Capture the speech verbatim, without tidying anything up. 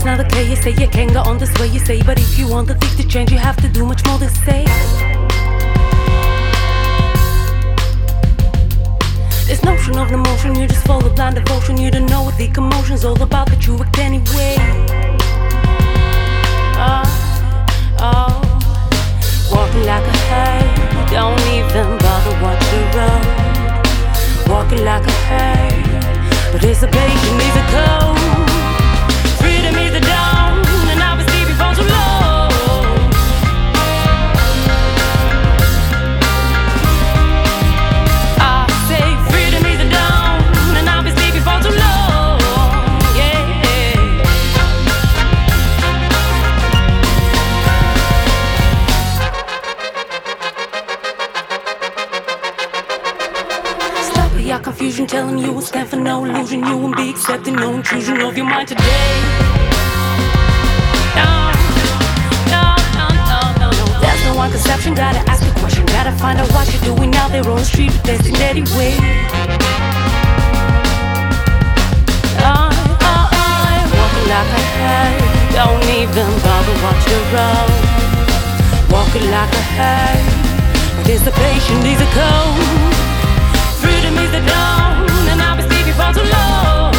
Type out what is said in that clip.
not okay. You say you can't go on this way, you say, but if you want the things to change, you have to do much more than say. This notion of the motion, you just follow blind devotion. You don't know what the commotion's all about, but you act anyway. Oh, oh, walking like a herd, don't even bother watch the road. Walking like a herd, participation is a code. Freedom is the dawn, and I've been sleeping for too long. I say freedom is the dawn, and I've been sleeping for too long. Yeah. Stop your confusion, telling you will stand for no illusion. You won't be accepting no intrusion of your mind today. No, no, no, no, no, no. There's no one conception, gotta ask a question. Gotta find out what you're doing out there on the street, but there's in any way. I, I, I, walking like a herd, don't even bother watch the road. Walking like a herd, participation is a code. Freedom is the dawn, and I've been sleeping for too long.